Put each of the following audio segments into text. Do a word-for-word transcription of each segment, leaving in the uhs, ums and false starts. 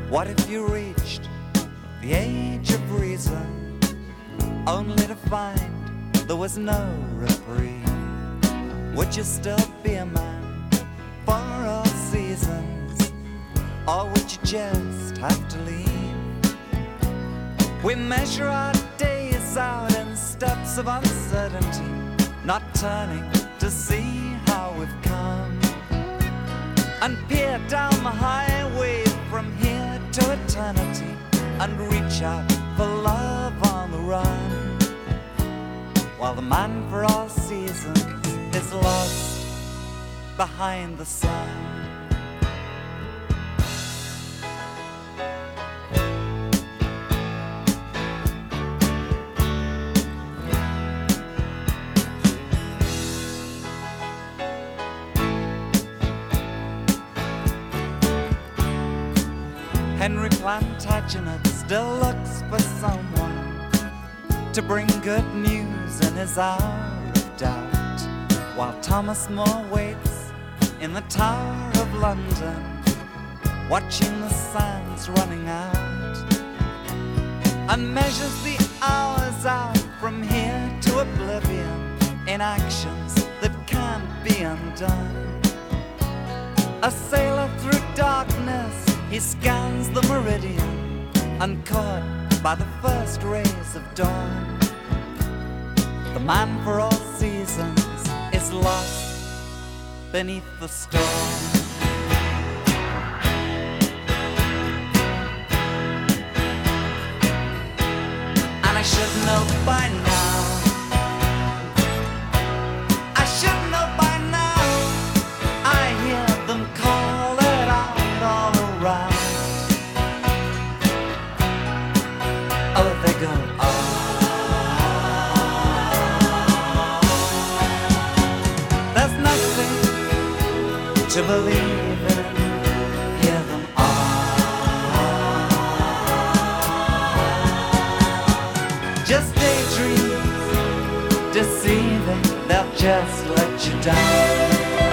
What if you reached the age of reason, only to find there was no reprieve? Would you still be a man for all seasons, or would you just have to leave? We measure our days out in steps of uncertainty, not turning to see how we've come, and peer down the highway from here to eternity, and reach out for love on the run, while the man for all seasons is lost behind the sun. Henry Plantagenet still looks for someone to bring good news in his hour of doubt, while Thomas More waits in the Tower of London, watching the sands running out, and measures the hours out from here to oblivion in actions that can't be undone. A sailor through darkness, he scans the meridian, and caught by the first rays of dawn, the man for all seasons is lost beneath the storm. And I should know by now, I should know by now, I hear them call it out all around. Oh, they go, oh. There's nothing to believe in, hear them all. Just daydreams, deceiving, they'll just let you down.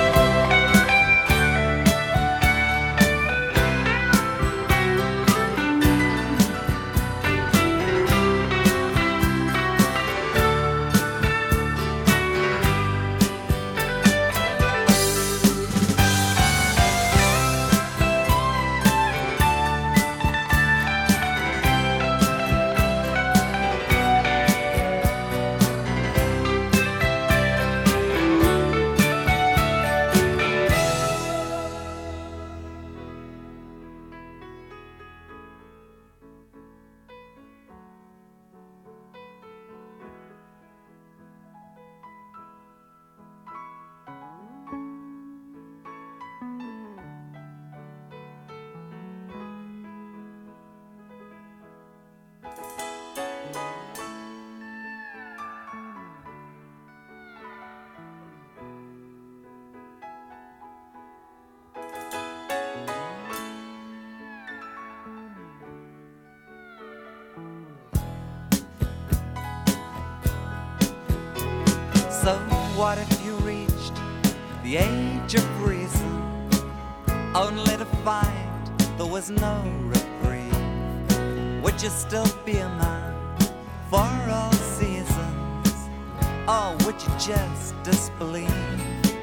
So what if you reached the age of reason, only to find there was no reprieve? Would you still be a man for all seasons, or would you just disbelieve?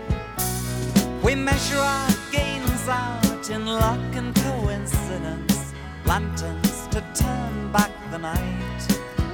We measure our gains out in luck and coincidence, lanterns to turn back the night,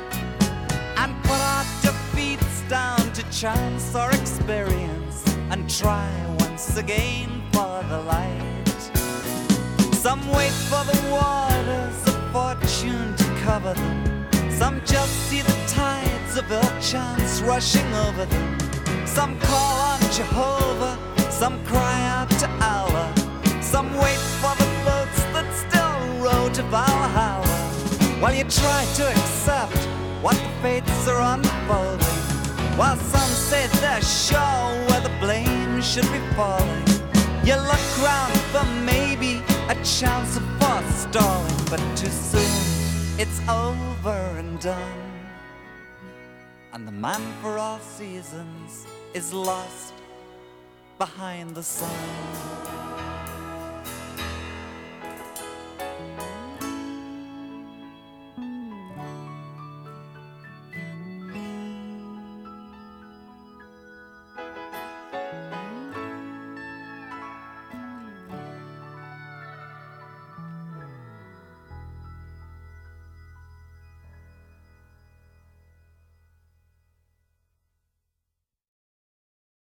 and put our defeats down to chance or experience, and try once again for the light. Some wait for the waters of fortune to cover them, some just see the tides of ill chance rushing over them. Some call on Jehovah, some cry out to Allah, some wait for the boats that still row to Valhalla, while you try to accept what the fates are unfolding, while some say they're sure where the blame should be falling. You look round for maybe a chance of forestalling, but too soon it's over and done, and the man for all seasons is lost behind the sun.